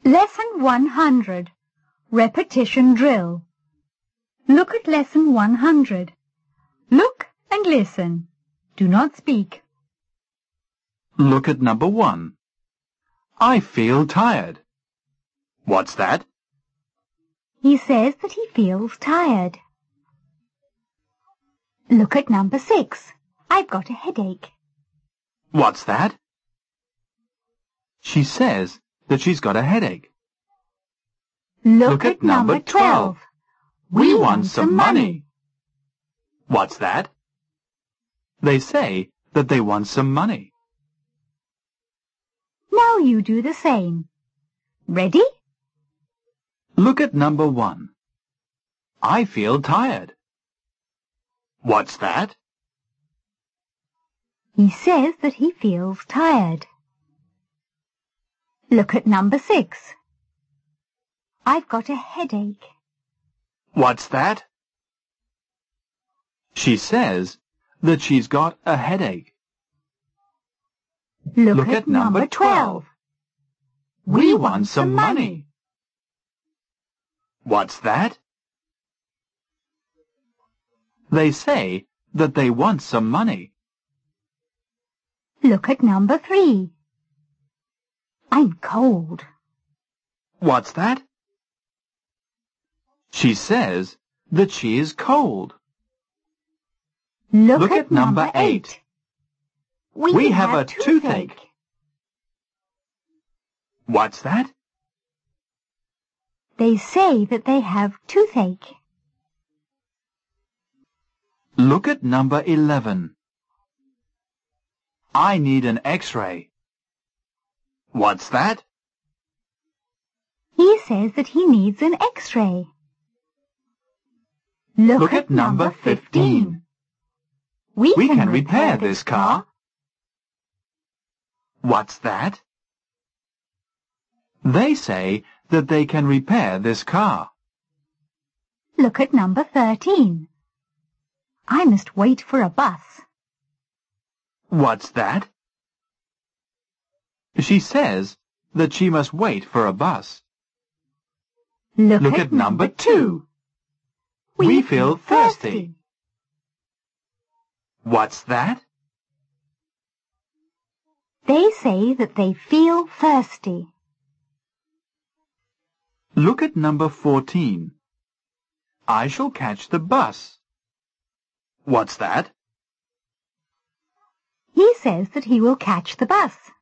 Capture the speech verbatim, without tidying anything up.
Lesson one hundred. Repetition Drill. Look at Lesson one hundred. Look and listen. Do not speak. Look at number one. I feel tired. What's that? He says that he feels tired. Look at number six. I've got a headache. What's that? She says that she's got a headache. Look, Look at, at number number twelve. We want some money. What's that? They say that they want some money. Now you do the same. Ready? Look at number one. I feel tired. What's that? He says that he feels tired. Look at number six. I've got a headache. What's that? She says that she's got a headache. Look, Look at, at number number twelve. We want some money. What's that? They say that they want some money. Look at number three. I'm cold. What's that? She says that she is cold. Look, Look at, at number eight. We, We have, have a a toothache. What's that? They say that they have toothache. Look at number eleven. I need an X-ray. What's that? He says that he needs an X-ray. Look, Look at number fifteen. We, We can repair this car. What's that? They say that they can repair this car. Look at number thirteen. I must wait for a bus. What's that? She says that she must wait for a bus. Look, Look at number two. We, We feel thirsty. What's that? They say that they feel thirsty. Look at number fourteen. I shall catch the bus. What's that? He says that he will catch the bus.